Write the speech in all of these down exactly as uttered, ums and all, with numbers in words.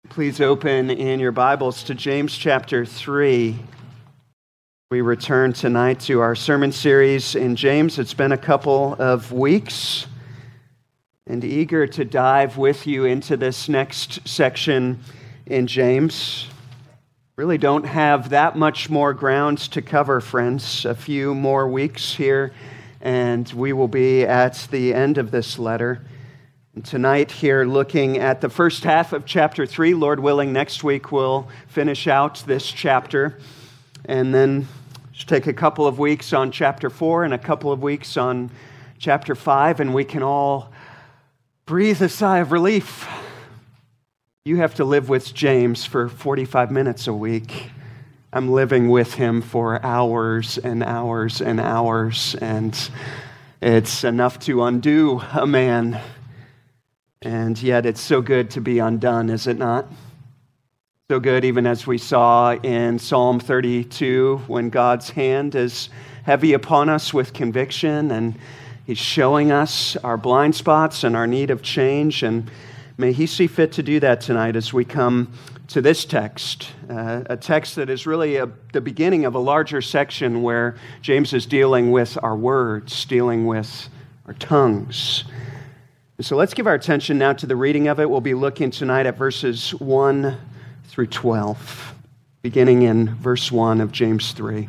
Please open in your Bibles to James chapter three. We return tonight to our sermon series in James. It's been a couple of weeks, and eager to dive with you into this next section in James. Really don't have that much more ground to cover, friends. A few more weeks here, and we will be at the end of this letter. And tonight here, looking at the first half of chapter three. Lord willing, next week we'll finish out this chapter. And then just take a couple of weeks on chapter four and a couple of weeks on chapter five, and we can all breathe a sigh of relief. You have to live with James for forty-five minutes a week. I'm living with him for hours and hours and hours, and it's enough to undo a man. And yet it's so good to be undone, is it not? So good, even as we saw in Psalm thirty-two, when God's hand is heavy upon us with conviction, and He's showing us our blind spots and our need of change. And may He see fit to do that tonight as we come to this text, uh, a text that is really a, the beginning of a larger section where James is dealing with our words, dealing with our tongues. So let's give our attention now to the reading of it. We'll be looking tonight at verses one through twelve, beginning in verse one of James three.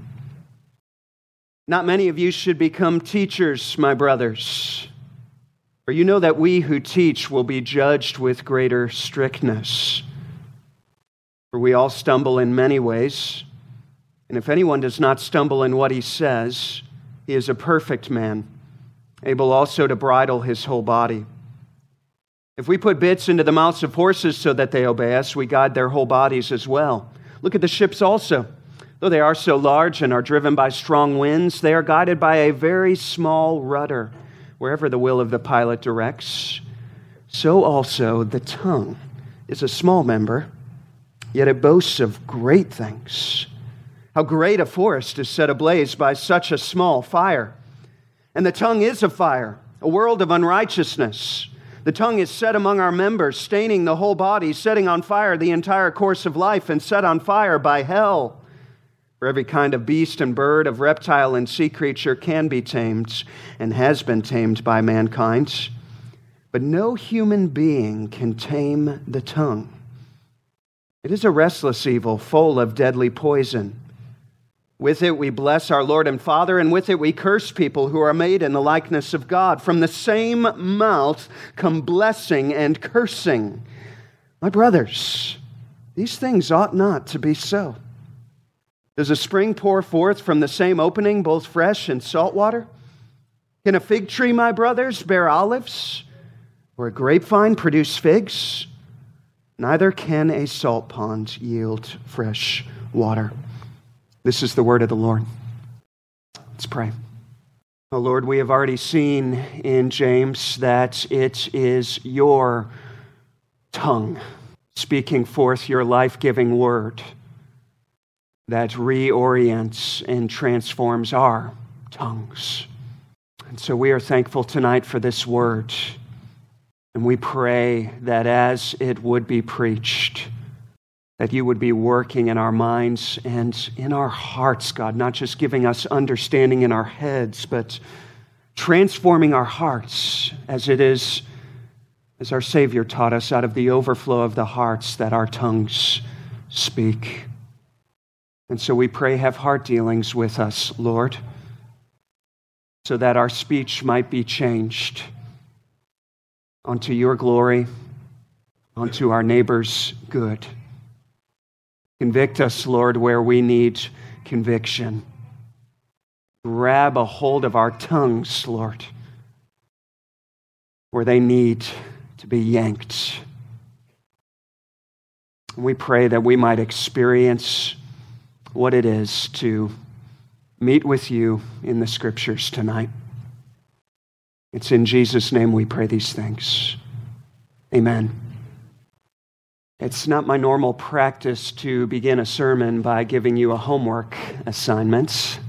Not many of you should become teachers, my brothers, for you know that we who teach will be judged with greater strictness. For we all stumble in many ways, and if anyone does not stumble in what he says, he is a perfect man, able also to bridle his whole body. If we put bits into the mouths of horses so that they obey us, we guide their whole bodies as well. Look at the ships also. Though they are so large and are driven by strong winds, they are guided by a very small rudder, wherever the will of the pilot directs. So also the tongue is a small member, yet it boasts of great things. How great a forest is set ablaze by such a small fire. And the tongue is a fire, a world of unrighteousness. The tongue is set among our members, staining the whole body, setting on fire the entire course of life, and set on fire by hell. For every kind of beast and bird, of reptile and sea creature can be tamed, and has been tamed by mankind. But no human being can tame the tongue. It is a restless evil, full of deadly poison. With it we bless our Lord and Father, and with it we curse people who are made in the likeness of God. From the same mouth come blessing and cursing. My brothers, these things ought not to be so. Does a spring pour forth from the same opening both fresh and salt water? Can a fig tree, my brothers, bear olives? Or a grapevine produce figs? Neither can a salt pond yield fresh water. This is the word of the Lord. Let's pray. Oh Lord, we have already seen in James that it is your tongue speaking forth your life-giving word that reorients and transforms our tongues. And so we are thankful tonight for this word, and we pray that as it would be preached, that you would be working in our minds and in our hearts, God, not just giving us understanding in our heads, but transforming our hearts as it is, as our Savior taught us, out of the overflow of the hearts that our tongues speak. And so we pray, have heart dealings with us, Lord, so that our speech might be changed unto your glory, unto our neighbor's good. Convict us, Lord, where we need conviction. Grab a hold of our tongues, Lord, where they need to be yanked. And we pray that we might experience what it is to meet with you in the Scriptures tonight. It's in Jesus' name we pray these things. Amen. It's not my normal practice to begin a sermon by giving you a homework assignment,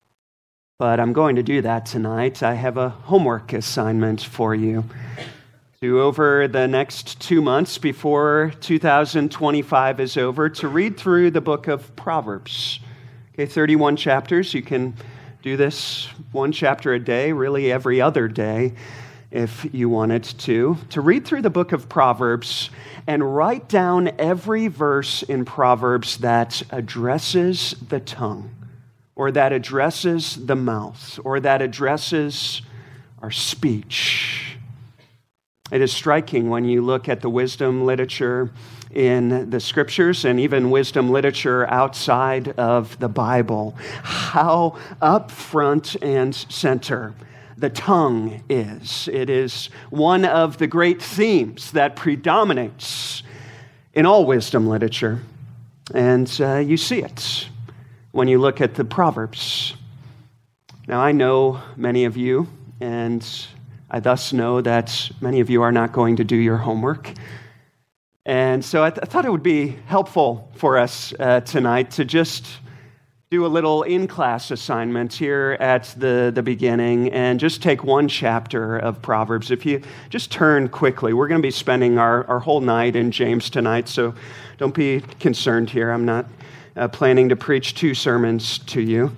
but I'm going to do that tonight. I have a homework assignment for you. to, over the next two months before two thousand twenty-five is over, to read through the book of Proverbs. Okay, thirty-one chapters. You can do this one chapter a day, really every other day, if you wanted to. To read through the book of Proverbs and write down every verse in Proverbs that addresses the tongue, or that addresses the mouth, or that addresses our speech. It is striking when you look at the wisdom literature in the scriptures and even wisdom literature outside of the Bible, how up front and center the tongue is. It is one of the great themes that predominates in all wisdom literature. And uh, you see it when you look at the Proverbs. Now, I know many of you, and I thus know that many of you are not going to do your homework. And so I, th- I thought it would be helpful for us uh, tonight to just do a little in-class assignment here at the, the beginning and just take one chapter of Proverbs. If you just turn quickly, we're going to be spending our, our whole night in James tonight, so don't be concerned here. I'm not uh, planning to preach two sermons to you.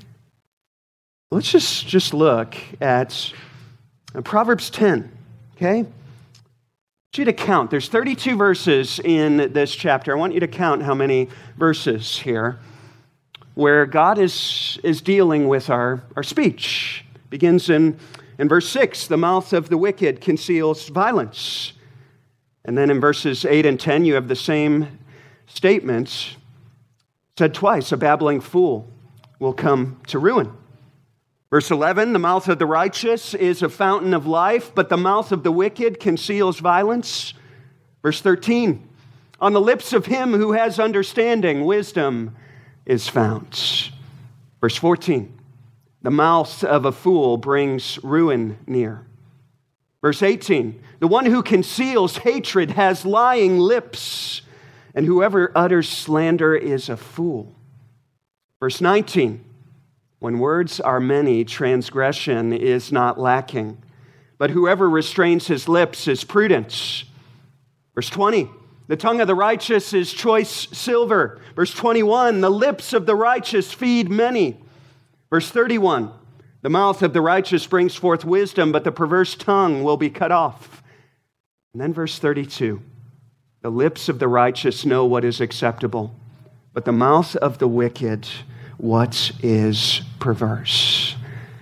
Let's just, just look at Proverbs ten, okay? I want you to count. There's thirty-two verses in this chapter. I want you to count how many verses here where God is, is dealing with our, our speech. It begins in, in verse six, the mouth of the wicked conceals violence. And then in verses eight and ten, you have the same statement said twice, a babbling fool will come to ruin. Verse eleven, the mouth of the righteous is a fountain of life, but the mouth of the wicked conceals violence. Verse thirteen, on the lips of him who has understanding, wisdom is found. Verse fourteen, the mouth of a fool brings ruin near. Verse eighteen, the one who conceals hatred has lying lips, and whoever utters slander is a fool. Verse nineteen, when words are many, transgression is not lacking, but whoever restrains his lips is prudent. Verse twenty, the tongue of the righteous is choice silver. Verse twenty-one, the lips of the righteous feed many. Verse thirty-one, the mouth of the righteous brings forth wisdom, but the perverse tongue will be cut off. And then verse thirty-two, the lips of the righteous know what is acceptable, but the mouth of the wicked what is perverse.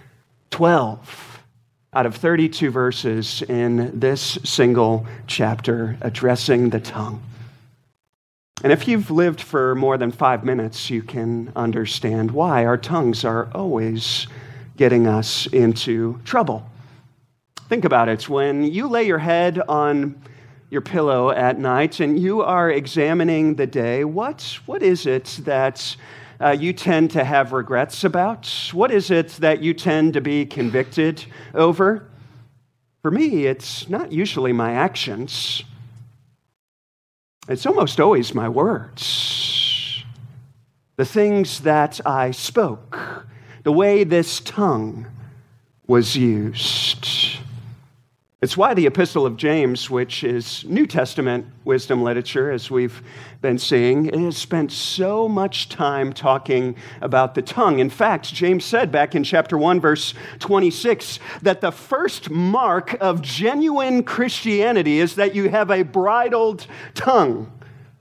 Twelve out of thirty-two verses in this single chapter addressing the tongue. And if you've lived for more than five minutes, you can understand why our tongues are always getting us into trouble. Think about it. When you lay your head on your pillow at night and you are examining the day, what, what is it that Uh, you tend to have regrets about? What is it that you tend to be convicted over? For me, it's not usually my actions. It's almost always my words. The things that I spoke, the way this tongue was used. It's why the Epistle of James, which is New Testament wisdom literature, as we've been seeing, it has spent so much time talking about the tongue. In fact, James said back in chapter one, verse twenty-six, that the first mark of genuine Christianity is that you have a bridled tongue.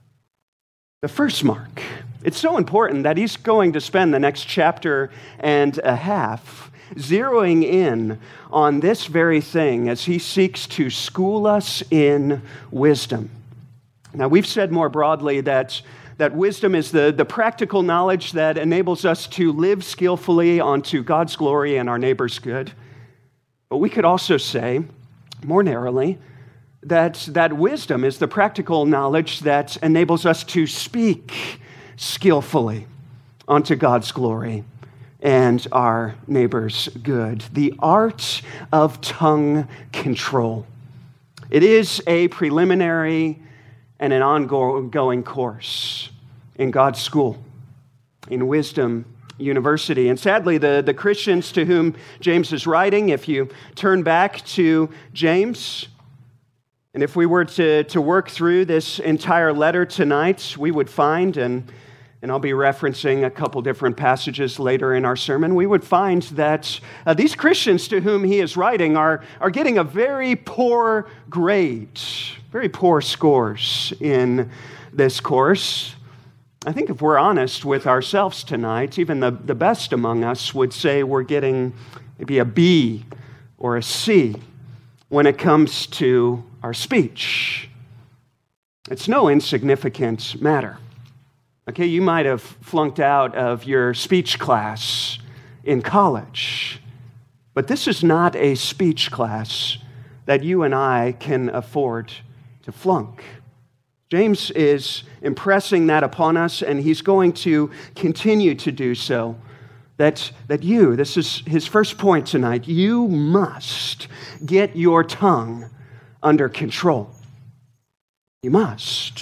The first mark. It's so important that he's going to spend the next chapter and a half zeroing in on this very thing as he seeks to school us in wisdom. Now, we've said more broadly that, that wisdom is the, the practical knowledge that enables us to live skillfully unto God's glory and our neighbor's good. But we could also say, more narrowly, that, that wisdom is the practical knowledge that enables us to speak skillfully unto God's glory and our neighbor's good. The art of tongue control. It is a preliminary and an ongoing course in God's school, in Wisdom University. And sadly, the, the Christians to whom James is writing, if you turn back to James, And if we were to, to work through this entire letter tonight, we would find, and, and I'll be referencing a couple different passages later in our sermon, we would find that uh, these Christians to whom he is writing are, are getting a very poor grade, very poor scores in this course. I think if we're honest with ourselves tonight, even the, the best among us would say we're getting maybe a B or a C when it comes to our speech. It's no insignificant matter. Okay, you might have flunked out of your speech class in college, but this is not a speech class that you and I can afford to flunk. James is impressing that upon us, and he's going to continue to do so. That, that you, this is his first point tonight, you must get your tongue under control. You must.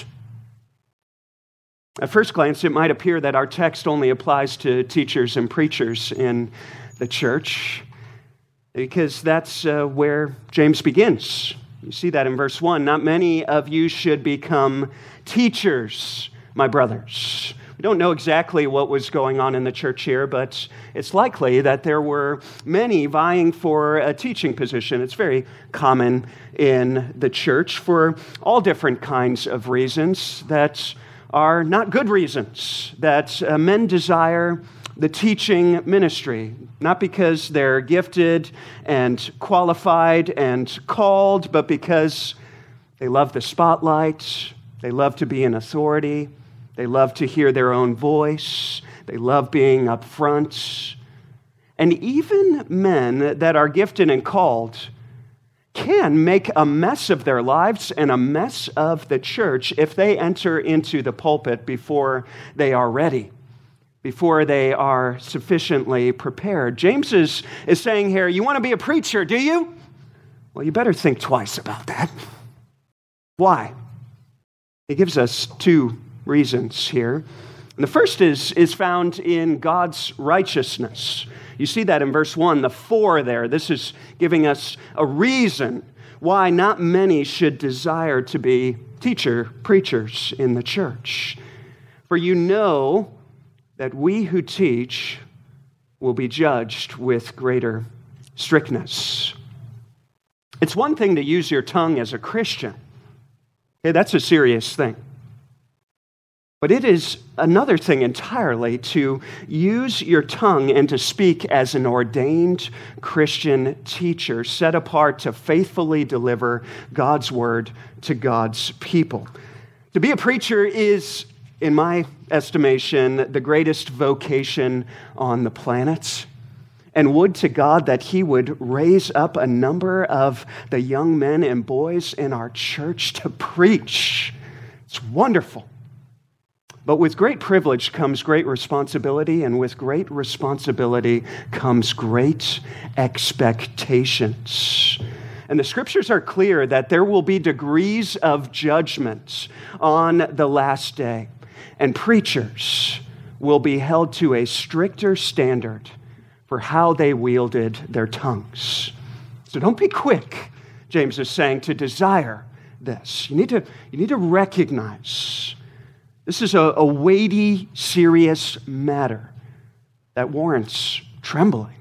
At first glance, it might appear that our text only applies to teachers and preachers in the church, because that's uh, where James begins. You see that in verse one. Not many of you should become teachers, my brothers. We don't know exactly what was going on in the church here, but it's likely that there were many vying for a teaching position. It's very common in the church for all different kinds of reasons that are not good reasons, that uh, men desire the teaching ministry, not because they're gifted and qualified and called, but because they love the spotlight, they love to be in authority, they love to hear their own voice, they love being up front. And even men that are gifted and called can make a mess of their lives and a mess of the church if they enter into the pulpit before they are ready, before they are sufficiently prepared. James is, is saying here, you want to be a preacher, do you? Well, you better think twice about that. Why? He gives us two reasons here. And the first is, is found in God's righteousness. You see that in verse one, the for there. This is giving us a reason why not many should desire to be teacher, preachers in the church. For you know that we who teach will be judged with greater strictness. It's one thing to use your tongue as a Christian. Okay, that's a serious thing. But it is another thing entirely to use your tongue and to speak as an ordained Christian teacher, set apart to faithfully deliver God's word to God's people. To be a preacher is, in my estimation, the greatest vocation on the planet. And would to God that he would raise up a number of the young men and boys in our church to preach. It's wonderful. But with great privilege comes great responsibility, and with great responsibility comes great expectations. And the scriptures are clear that there will be degrees of judgment on the last day, and preachers will be held to a stricter standard for how they wielded their tongues. So don't be quick, James is saying, to desire this. You need to, you need to recognize this is a, a weighty, serious matter that warrants trembling.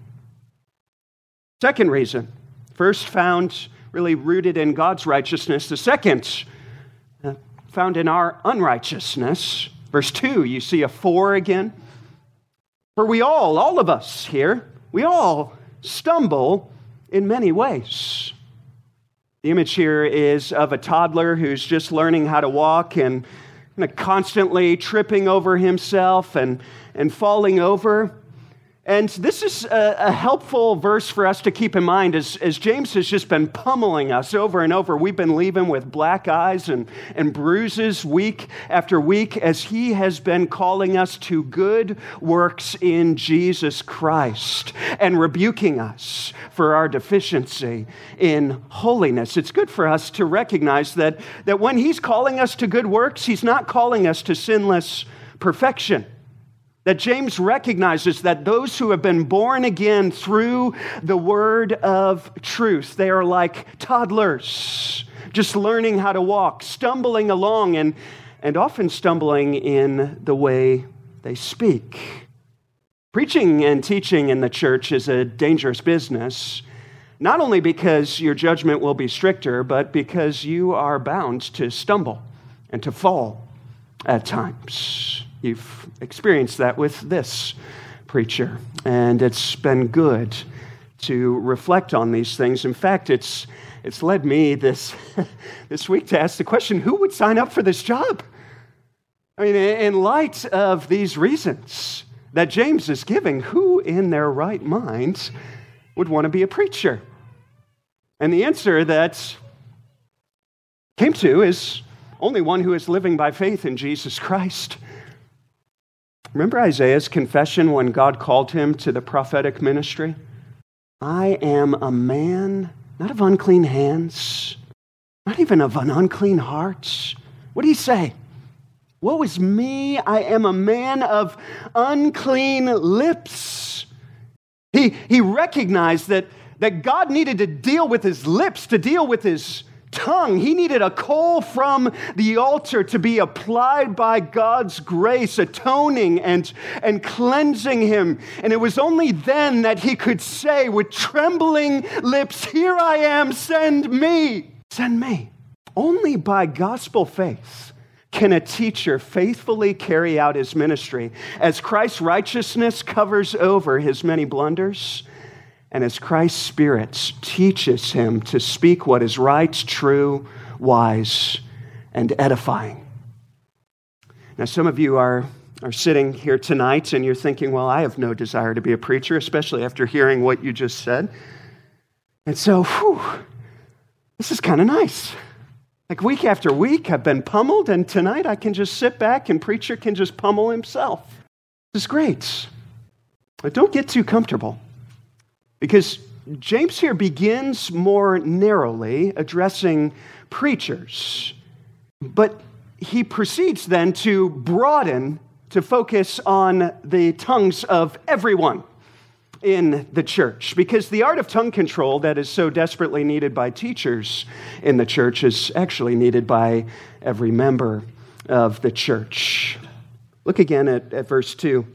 Second reason, first found really rooted in God's righteousness. The second uh, found in our unrighteousness. Verse two, you see a for again. For we all, all of us here, we all stumble in many ways. The image here is of a toddler who's just learning how to walk and constantly tripping over himself and, and falling over. And this is a, a helpful verse for us to keep in mind as, as James has just been pummeling us over and over. We've been leaving with black eyes and, and bruises week after week as he has been calling us to good works in Jesus Christ and rebuking us for our deficiency in holiness. It's good for us to recognize that, that when he's calling us to good works, he's not calling us to sinless perfection. That James recognizes that those who have been born again through the word of truth, they are like toddlers, just learning how to walk, stumbling along, and, and often stumbling in the way they speak. Preaching and teaching in the church is a dangerous business, not only because your judgment will be stricter, but because you are bound to stumble and to fall at times. You've experienced that with this preacher, and it's been good to reflect on these things. In fact, it's it's led me this, this week to ask the question, who would sign up for this job? I mean, in light of these reasons that James is giving, who in their right mind would want to be a preacher? And the answer that came to is only one who is living by faith in Jesus Christ. Remember Isaiah's confession when God called him to the prophetic ministry? I am a man, not of unclean hands, not even of an unclean heart. What did he say? Woe is me, I am a man of unclean lips. He, he recognized that, that God needed to deal with his lips, to deal with his tongue. He needed a coal from the altar to be applied by God's grace, atoning and, and cleansing him. And it was only then that he could say with trembling lips, here I am, send me, send me. Only by gospel faith can a teacher faithfully carry out his ministry as Christ's righteousness covers over his many blunders, and as Christ's Spirit teaches him to speak what is right, true, wise, and edifying. Now, some of you are, are sitting here tonight and you're thinking, well, I have no desire to be a preacher, especially after hearing what you just said. And so, whew, this is kind of nice. Like week after week, I've been pummeled, and tonight I can just sit back and preacher can just pummel himself. This is great. But don't get too comfortable. Because James here begins more narrowly addressing preachers, but he proceeds then to broaden, to focus on the tongues of everyone in the church. Because the art of tongue control that is so desperately needed by teachers in the church is actually needed by every member of the church. Look again at, at verse two.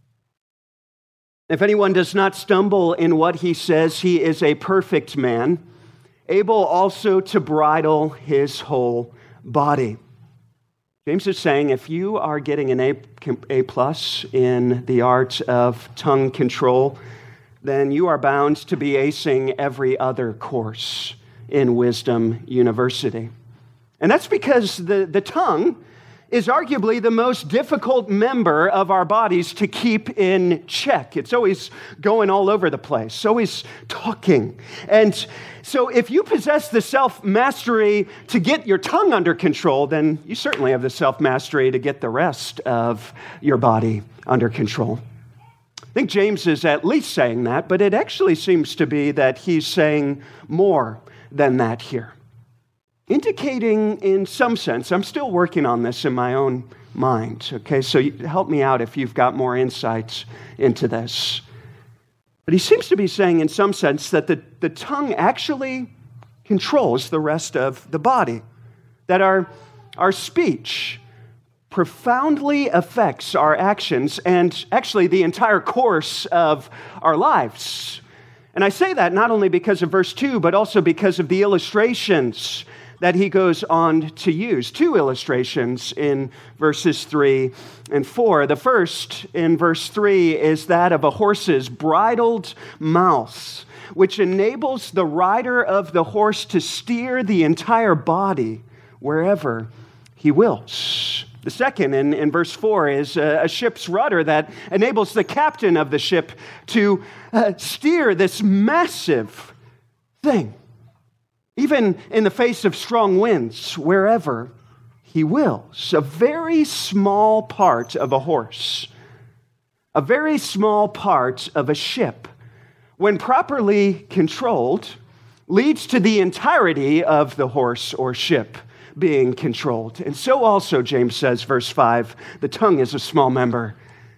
If anyone does not stumble in what he says, he is a perfect man, able also to bridle his whole body. James is saying if you are getting an A, A plus in the art of tongue control, then you are bound to be acing every other course in Wisdom University. And that's because the, the tongue is arguably the most difficult member of our bodies to keep in check. It's always going all over the place, always talking. And so if you possess the self-mastery to get your tongue under control, then you certainly have the self-mastery to get the rest of your body under control. I think James is at least saying that, but it actually seems to be that he's saying more than that here. Indicating in some sense, I'm still working on this in my own mind, okay? So help me out if you've got more insights into this. But he seems to be saying in some sense that the, the tongue actually controls the rest of the body, that our, our speech profoundly affects our actions and actually the entire course of our lives. And I say that not only because of verse two, but also because of the illustrations that he goes on to use. Two illustrations in verses three and four. The first in verse three is that of a horse's bridled mouth, which enables the rider of the horse to steer the entire body wherever he wills. The second in, in verse four is a, a ship's rudder that enables the captain of the ship to uh, steer this massive thing, even in the face of strong winds, wherever he wills. A very small part of a horse, a very small part of a ship, when properly controlled, leads to the entirety of the horse or ship being controlled. And so also, James says, verse five, the tongue is a small member,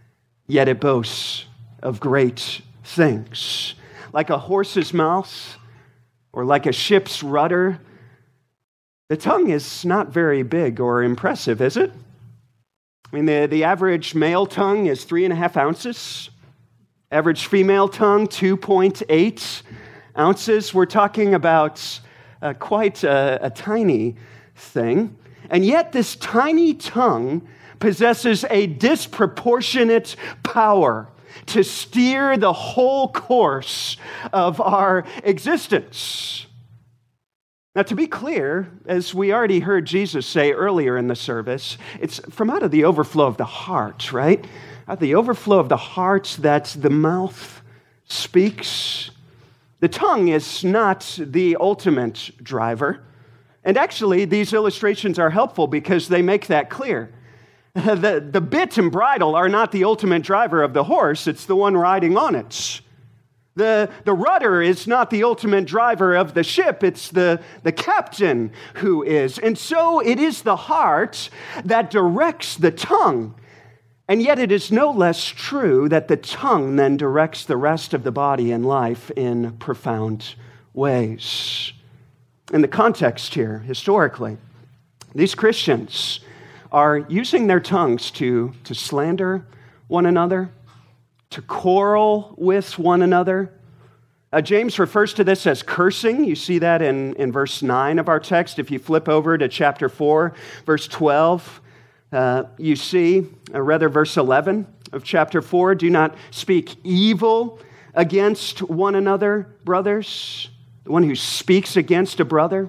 yet it boasts of great things. Like a horse's mouth or like a ship's rudder, the tongue is not very big or impressive, is it? I mean, the, the average male tongue is three and a half ounces. Average female tongue, two point eight ounces. We're talking about uh, quite a, a tiny thing. And yet this tiny tongue possesses a disproportionate power to steer the whole course of our existence. Now, to be clear, as we already heard Jesus say earlier in the service, it's from out of the overflow of the heart, right? Out of the overflow of the heart that the mouth speaks. The tongue is not the ultimate driver. And actually, these illustrations are helpful because they make that clear. The, the bit and bridle are not the ultimate driver of the horse, it's the one riding on it. The, the rudder is not the ultimate driver of the ship, it's the, the captain who is. And so it is the heart that directs the tongue. And yet it is no less true that the tongue then directs the rest of the body and life in profound ways. In the context here, historically, these Christians are using their tongues to, to slander one another, to quarrel with one another. Uh, James refers to this as cursing. You see that in, in verse nine of our text. If you flip over to chapter four, verse twelve, uh, you see, or rather verse eleven of chapter four, do not speak evil against one another, brothers. The one who speaks against a brother.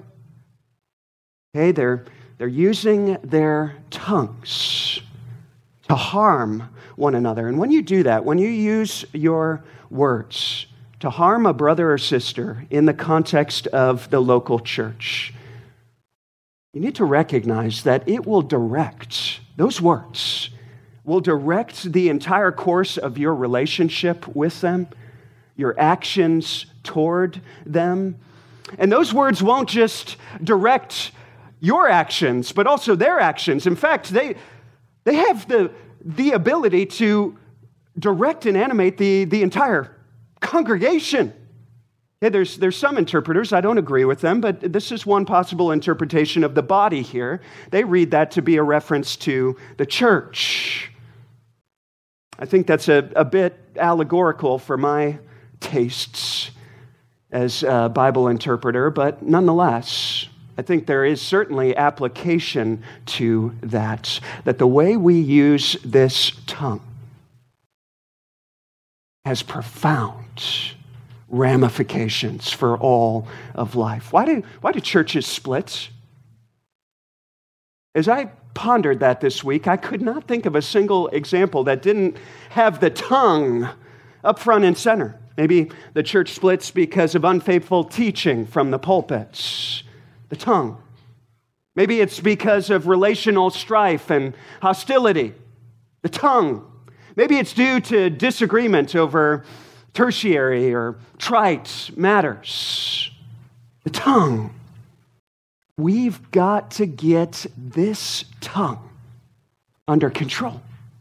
Okay, they're, they're using their tongues to harm one another. And when you do that, when you use your words to harm a brother or sister in the context of the local church, you need to recognize that it will direct, those words will direct the entire course of your relationship with them, your actions toward them. And those words won't just direct your actions, but also their actions. In fact, they, they have the the ability to direct and animate the, the entire congregation. Okay, there's, there's some interpreters, I don't agree with them, but this is one possible interpretation of the body here. They read that to be a reference to the church. I think that's a, a bit allegorical for my tastes as a Bible interpreter, but nonetheless, I think there is certainly application to that, that the way we use this tongue has profound ramifications for all of life. Why do, why do churches split? As I pondered that this week, I could not think of a single example that didn't have the tongue up front and center. Maybe the church splits because of unfaithful teaching from the pulpits. The tongue. Maybe it's because of relational strife and hostility. The tongue. Maybe it's due to disagreement over tertiary or trite matters. The tongue. We've got to get this tongue under control.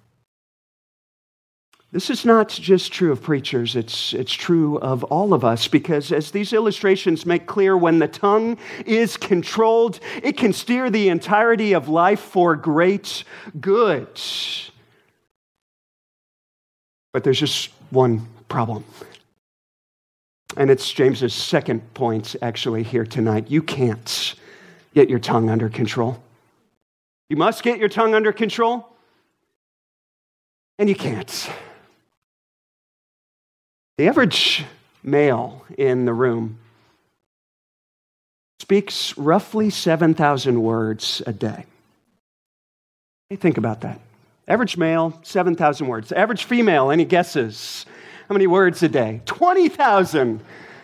This is not just true of preachers, it's, it's true of all of us, because as these illustrations make clear, when the tongue is controlled, it can steer the entirety of life for great good. But there's just one problem. And it's James's second point, actually, here tonight. You can't get your tongue under control. You must get your tongue under control, and you can't. The average male in the room speaks roughly seven thousand words a day. Hey, think about that. Average male, seven thousand words. Average female, any guesses? How many words a day? twenty thousand.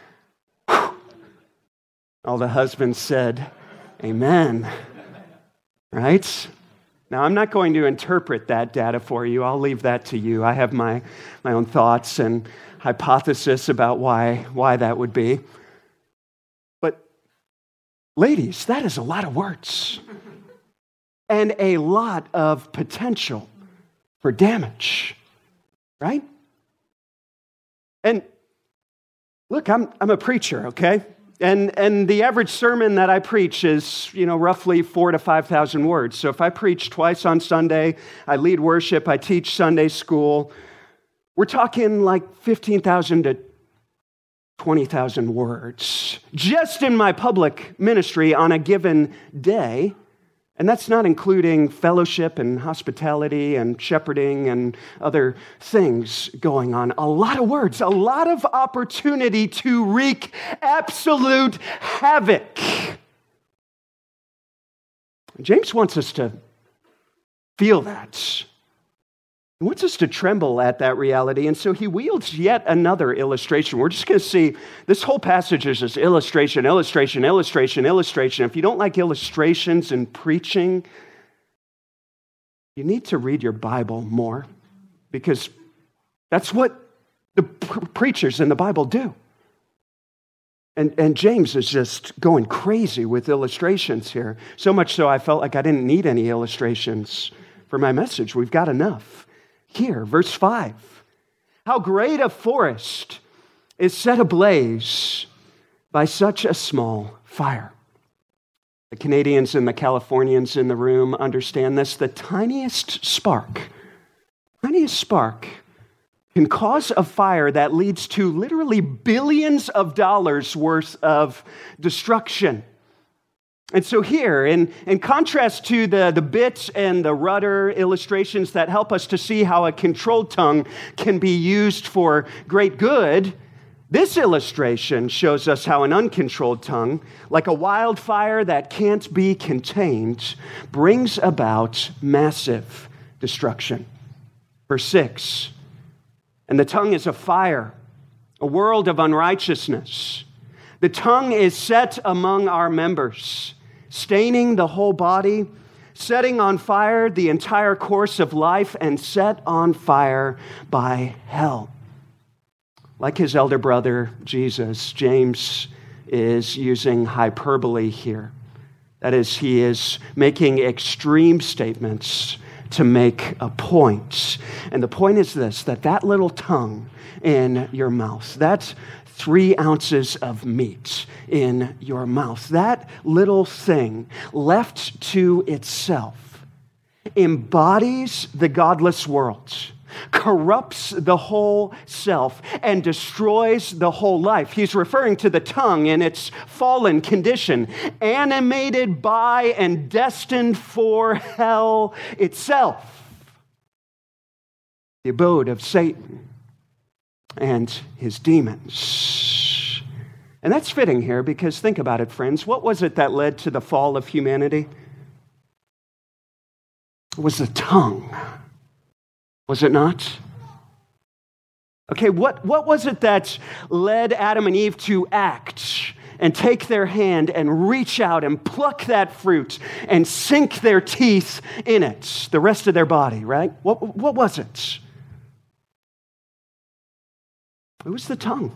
All the husbands said, amen. Right? Now, I'm not going to interpret that data for you. I'll leave that to you. I have my, my own thoughts and hypothesis about why, why that would be. But ladies, that is a lot of words and a lot of potential for damage. right? And look, I'm I'm a preacher, okay? And and the average sermon that I preach is, you know, roughly four to five thousand words. So if I preach twice on Sunday, I lead worship, I teach Sunday school, we're talking like fifteen thousand to twenty thousand words just in my public ministry on a given day. And that's not including fellowship and hospitality and shepherding and other things going on. A lot of words, a lot of opportunity to wreak absolute havoc. James wants us to feel that. He wants us to tremble at that reality, and so he wields yet another illustration. We're just going to see this whole passage is just illustration, illustration, illustration, illustration. If you don't like illustrations in preaching, you need to read your Bible more, because that's what the pre- preachers in the Bible do. And, and James is just going crazy with illustrations here, so much so I felt like I didn't need any illustrations for my message. We've got enough. Here, verse five, how great a forest is set ablaze by such a small fire. The Canadians and the Californians in the room understand this. The tiniest spark, tiniest spark can cause a fire that leads to literally billions of dollars worth of destruction. And so here, in, in contrast to the, the bit and the rudder illustrations that help us to see how a controlled tongue can be used for great good, this illustration shows us how an uncontrolled tongue, like a wildfire that can't be contained, brings about massive destruction. Verse six, and the tongue is a fire, a world of unrighteousness. The tongue is set among our members, staining the whole body, setting on fire the entire course of life, and set on fire by hell. Like his elder brother, Jesus, James is using hyperbole here. That is, he is making extreme statements to make a point. And the point is this, that that little tongue in your mouth, that three ounces of meat in your mouth, that little thing left to itself embodies the godless world, corrupts the whole self, and destroys the whole life. He's referring to the tongue in its fallen condition, animated by and destined for hell itself, the abode of Satan and his demons. And that's fitting here because think about it, friends. What was it that led to the fall of humanity? It was the tongue. Was it not? Okay, what, what was it that led Adam and Eve to act and take their hand and reach out and pluck that fruit and sink their teeth in it, the rest of their body, right? What, what was it? It was the tongue.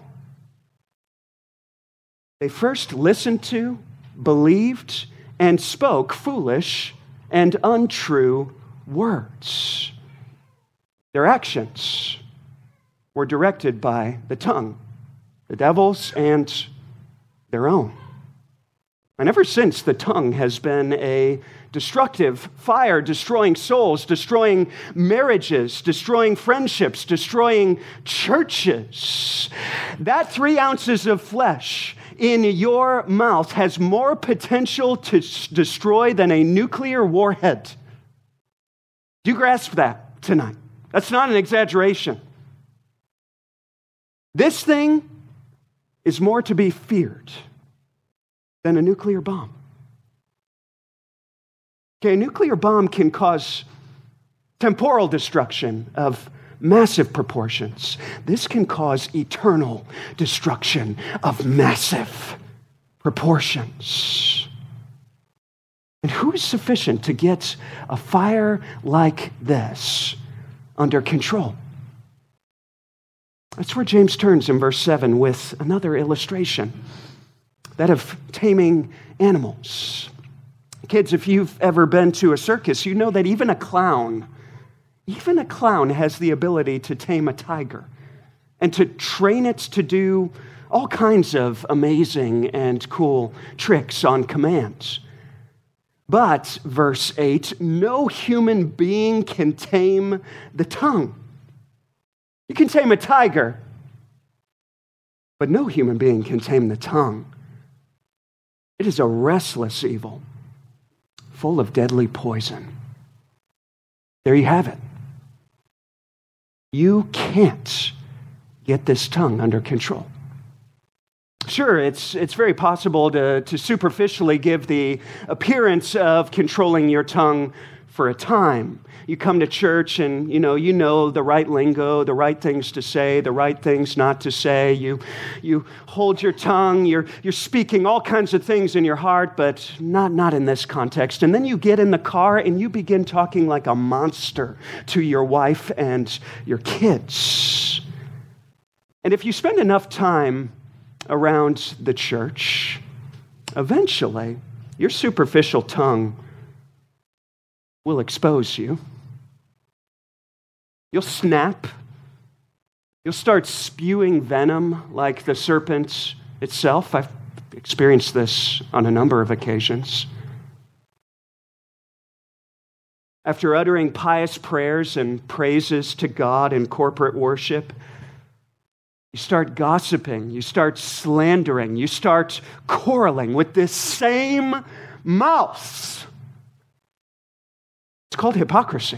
They first listened to, believed, and spoke foolish and untrue words. Their actions were directed by the tongue, the devil's and their own. And ever since, the tongue has been a destructive fire, destroying souls, destroying marriages, destroying friendships, destroying churches. That three ounces of flesh in your mouth has more potential to destroy than a nuclear warhead. Do you grasp that tonight? That's not an exaggeration. This thing is more to be feared than a nuclear bomb. Okay, a nuclear bomb can cause temporal destruction of massive proportions. This can cause eternal destruction of massive proportions. And who is sufficient to get a fire like this under control? That's where James turns in verse seven with another illustration, that of taming animals. Kids, if you've ever been to a circus, you know that even a clown, Even a clown has the ability to tame a tiger and to train it to do all kinds of amazing and cool tricks on command. But, verse eight, no human being can tame the tongue. You can tame a tiger, but no human being can tame the tongue. It is a restless evil, full of deadly poison. There you have it. You can't get this tongue under control. Sure, it's it's very possible to, to superficially give the appearance of controlling your tongue for a time. You come to church and, you know, you know the right lingo, the right things to say, the right things not to say. You you hold your tongue, you're you're speaking all kinds of things in your heart, but not, not in this context. And then you get in the car and you begin talking like a monster to your wife and your kids. And if you spend enough time around the church, eventually your superficial tongue will expose you. You'll snap. You'll start spewing venom like the serpent itself. I've experienced this on a number of occasions. After uttering pious prayers and praises to God in corporate worship, you start gossiping, you start slandering, you start quarreling with this same mouth. It's called hypocrisy.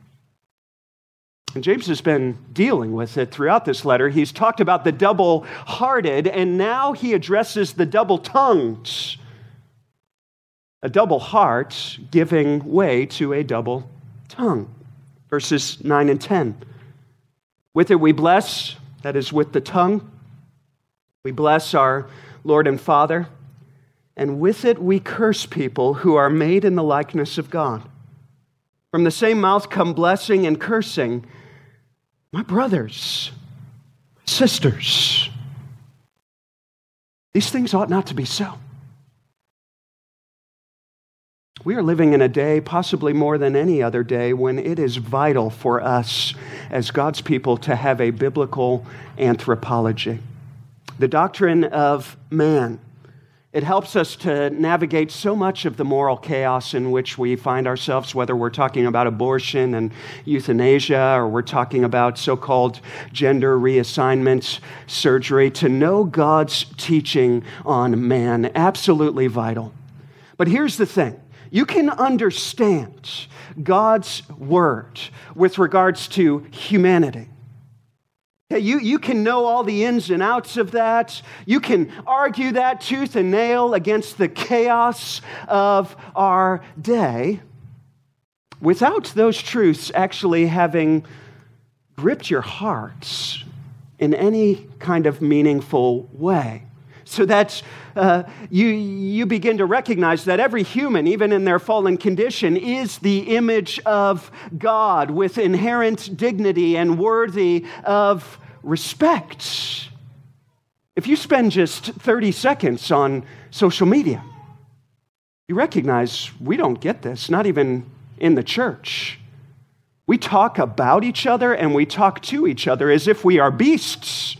And James has been dealing with it throughout this letter. He's talked about the double-hearted, and now he addresses the double-tongued. A double heart giving way to a double tongue. Verses nine and ten. With it we bless, that is with the tongue, we bless our Lord and Father, and with it we curse people who are made in the likeness of God. From the same mouth come blessing and cursing. My brothers, sisters, these things ought not to be so. We are living in a day, possibly more than any other day, when it is vital for us as God's people to have a biblical anthropology. The doctrine of man. It helps us to navigate so much of the moral chaos in which we find ourselves, whether we're talking about abortion and euthanasia or we're talking about so-called gender reassignment surgery. To know God's teaching on man, absolutely vital. But here's the thing. You can understand God's word with regards to humanity. You, you can know all the ins and outs of that. You can argue that tooth and nail against the chaos of our day without those truths actually having gripped your hearts in any kind of meaningful way. So that uh, you, you begin to recognize that every human, even in their fallen condition, is the image of God with inherent dignity and worthy of respect. If you spend just thirty seconds on social media, you recognize we don't get this, not even in the church. We talk about each other and we talk to each other as if we are beasts.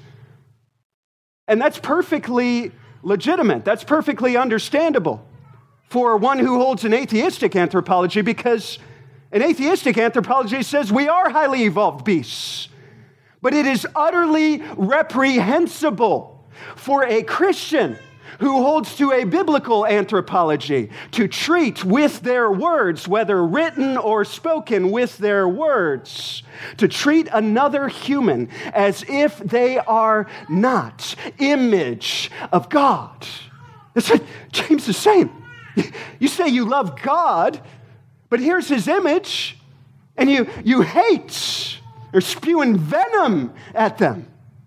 And that's perfectly legitimate. That's perfectly understandable for one who holds an atheistic anthropology, because an atheistic anthropology says we are highly evolved beasts. But it is utterly reprehensible for a Christian who holds to a biblical anthropology to treat with their words, whether written or spoken with their words, to treat another human as if they are not image of God. That's what James is saying. You say you love God, but here's his image, and you, you hate or spewing venom at them.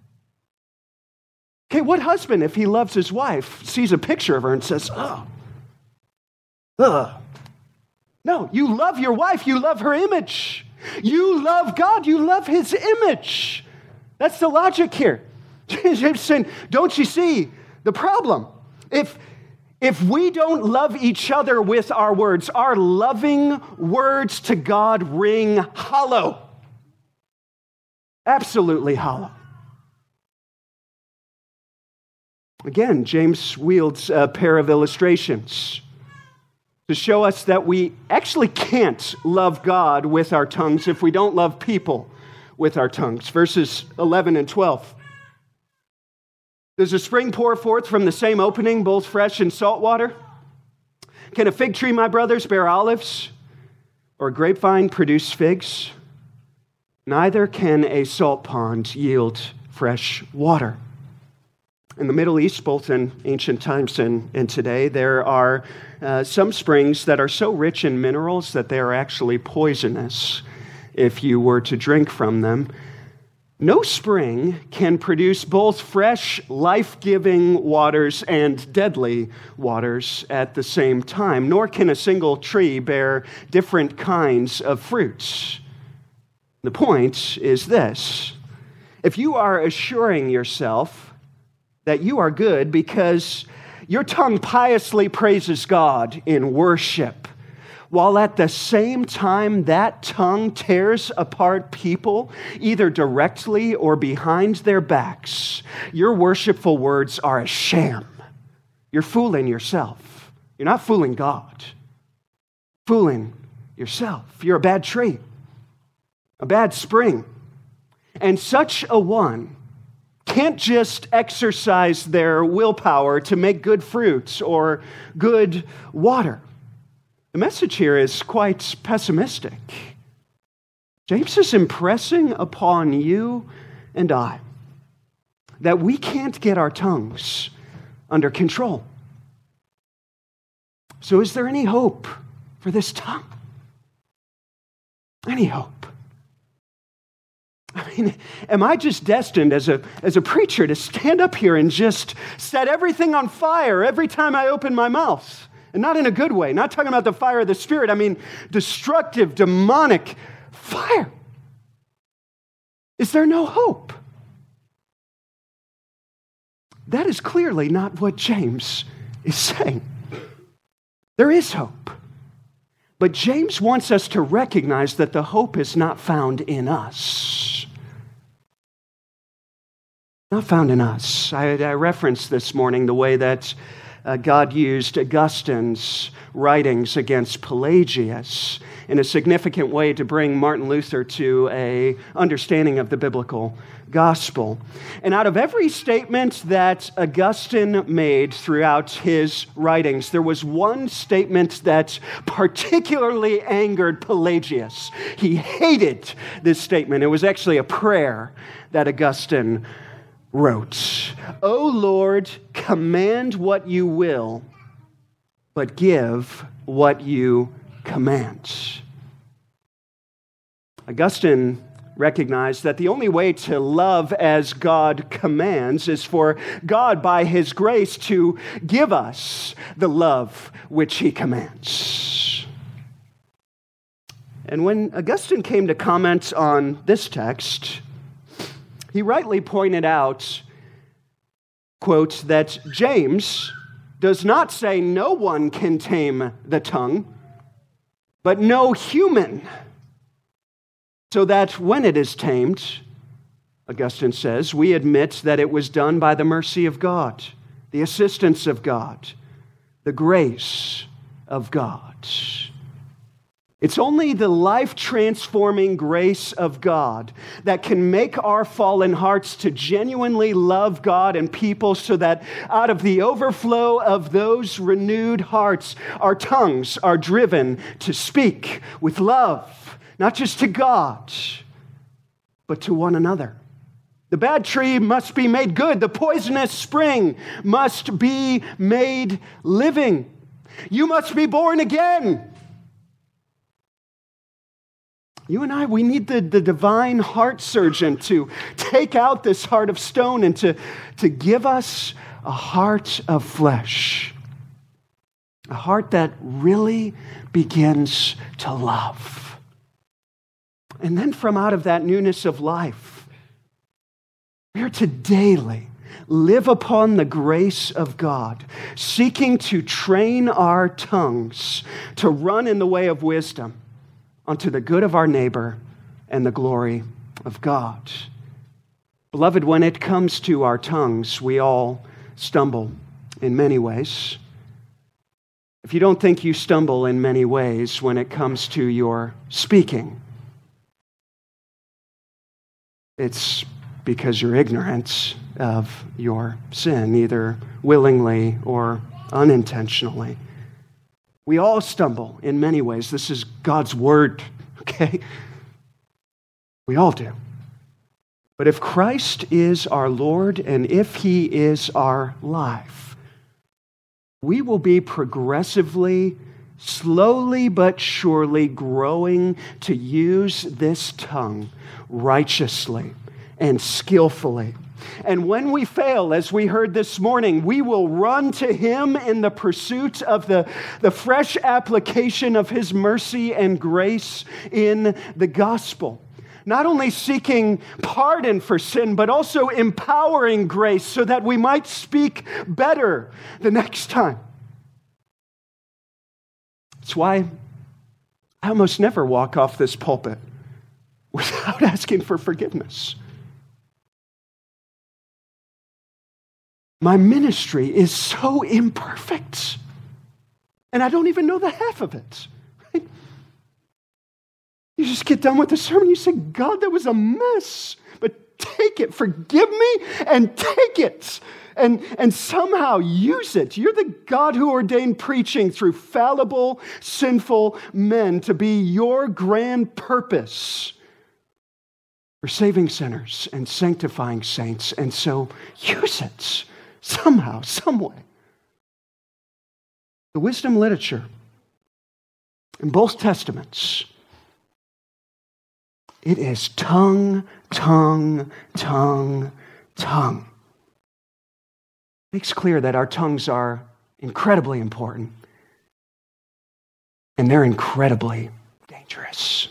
Okay, what husband, if he loves his wife, sees a picture of her and says, oh, ugh. No, you love your wife, you love her image. You love God, you love his image. That's the logic here. James is saying, don't you see the problem? If, if we don't love each other with our words, our loving words to God ring hollow. Absolutely hollow. Again, James wields a pair of illustrations to show us that we actually can't love God with our tongues if we don't love people with our tongues. Verses eleven and twelve. Does a spring pour forth from the same opening, both fresh and salt water? Can a fig tree, my brothers, bear olives, or a grapevine produce figs? Neither can a salt pond yield fresh water. In the Middle East, both in ancient times and, and today, there are uh, some springs that are so rich in minerals that they are actually poisonous if you were to drink from them. No spring can produce both fresh, life-giving waters and deadly waters at the same time, nor can a single tree bear different kinds of fruits. The point is this: if you are assuring yourself that you are good because your tongue piously praises God in worship, while at the same time that tongue tears apart people, either directly or behind their backs, your worshipful words are a sham. You're fooling yourself. You're not fooling God. Fooling yourself. You're a bad tree, a bad spring. And such a one can't just exercise their willpower to make good fruits or good water. The message here is quite pessimistic. James is impressing upon you and I that we can't get our tongues under control. So is there any hope for this tongue? Any hope? I mean, am I just destined as a, as a preacher to stand up here and just set everything on fire every time I open my mouth? And not in a good way, not talking about the fire of the Spirit. I mean, destructive, demonic fire. Is there no hope? That is clearly not what James is saying. There is hope. But James wants us to recognize that the hope is not found in us. Not found in us. I, I referenced this morning the way that uh, God used Augustine's writings against Pelagius in a significant way to bring Martin Luther to an understanding of the biblical gospel. And out of every statement that Augustine made throughout his writings, there was one statement that particularly angered Pelagius. He hated this statement. It was actually a prayer that Augustine wrote. O Lord, command what you will, but give what you command. Augustine recognized that the only way to love as God commands is for God, by His grace, to give us the love which He commands. And when Augustine came to comment on this text, he rightly pointed out, quote, that James does not say no one can tame the tongue, but no human. So that when it is tamed, Augustine says, we admit that it was done by the mercy of God, the assistance of God, the grace of God. It's only the life-transforming grace of God that can make our fallen hearts to genuinely love God and people, so that out of the overflow of those renewed hearts, our tongues are driven to speak with love, not just to God, but to one another. The bad tree must be made good. The poisonous spring must be made living. You must be born again. You and I, we need the, the divine heart surgeon to take out this heart of stone and to, to give us a heart of flesh. A heart that really begins to love. And then from out of that newness of life, we are to daily live upon the grace of God, seeking to train our tongues to run in the way of wisdom, unto the good of our neighbor and the glory of God. Beloved, when it comes to our tongues, we all stumble in many ways. If you don't think you stumble in many ways when it comes to your speaking, it's because you're ignorant of your sin, either willingly or unintentionally. We all stumble in many ways. This is God's word, okay? We all do. But if Christ is our Lord and if he is our life, we will be progressively, slowly but surely growing to use this tongue righteously and skillfully. And when we fail, as we heard this morning, we will run to him in the pursuit of the, the fresh application of his mercy and grace in the gospel. Not only seeking pardon for sin, but also empowering grace so that we might speak better the next time. That's why I almost never walk off this pulpit without asking for forgiveness. My ministry is so imperfect, and I don't even know the half of it. Right? You just get done with the sermon, you say, God, that was a mess, but take it, forgive me, and take it, and, and somehow use it. You're the God who ordained preaching through fallible, sinful men to be your grand purpose for saving sinners and sanctifying saints, and so use it. Somehow, some way. The wisdom literature in both testaments, it is tongue, tongue, tongue, tongue. It makes clear that our tongues are incredibly important, and they're incredibly dangerous.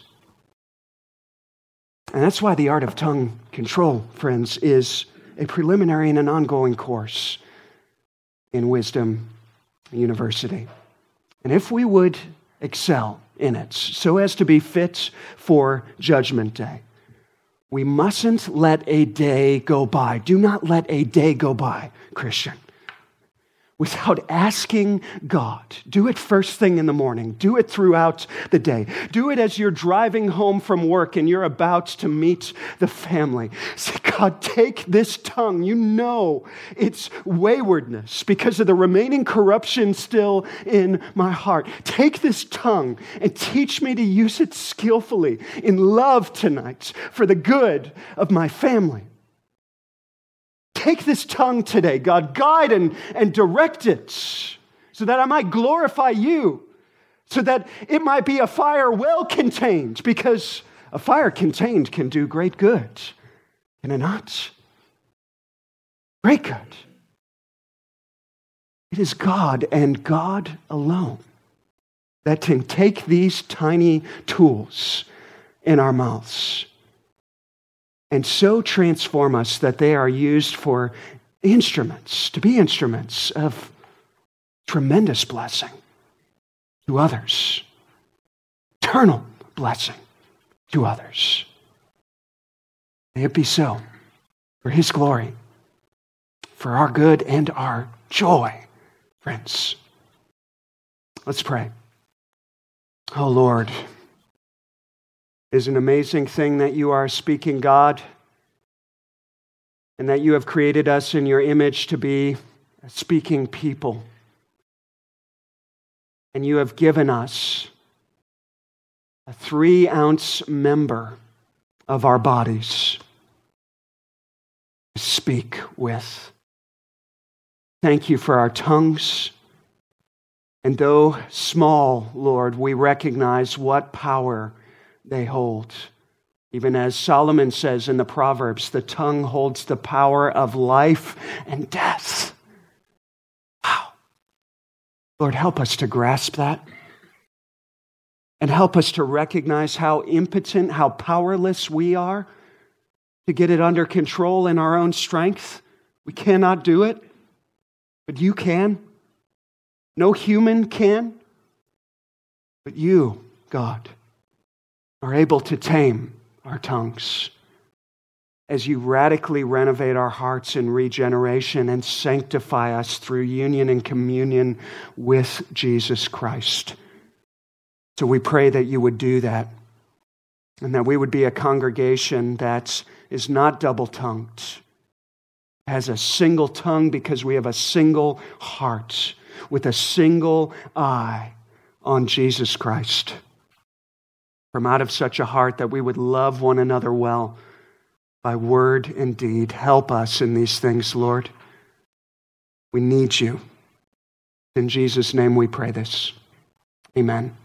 And that's why the art of tongue control, friends, is a preliminary and an ongoing course in Wisdom University. And if we would excel in it so as to be fit for Judgment Day, we mustn't let a day go by. Do not let a day go by, Christian, without asking God. Do it first thing in the morning. Do it throughout the day. Do it as you're driving home from work and you're about to meet the family. Say, God, take this tongue. You know its waywardness because of the remaining corruption still in my heart. Take this tongue and teach me to use it skillfully in love tonight for the good of my family. Take this tongue today, God, guide and, and direct it so that I might glorify you, so that it might be a fire well contained, because a fire contained can do great good, can it not? Great good. It is God and God alone that can take these tiny tools in our mouths and so transform us that they are used for instruments, to be instruments of tremendous blessing to others, eternal blessing to others. May it be so, for his glory, for our good and our joy, friends. Let's pray. Oh Lord, it is an amazing thing that you are speaking, God, and that you have created us in your image to be a speaking people. And you have given us a three-ounce member of our bodies to speak with. Thank you for our tongues. And though small, Lord, we recognize what power they hold. Even as Solomon says in the Proverbs, the tongue holds the power of life and death. Wow. Lord, help us to grasp that. And help us to recognize how impotent, how powerless we are to get it under control in our own strength. We cannot do it, but you can. No human can, but you, God, are able to tame our tongues as you radically renovate our hearts in regeneration and sanctify us through union and communion with Jesus Christ. So we pray that you would do that, and that we would be a congregation that is not double-tongued, has a single tongue because we have a single heart with a single eye on Jesus Christ. From out of such a heart that we would love one another well by word and deed. Help us in these things, Lord. We need you. In Jesus' name we pray this. Amen.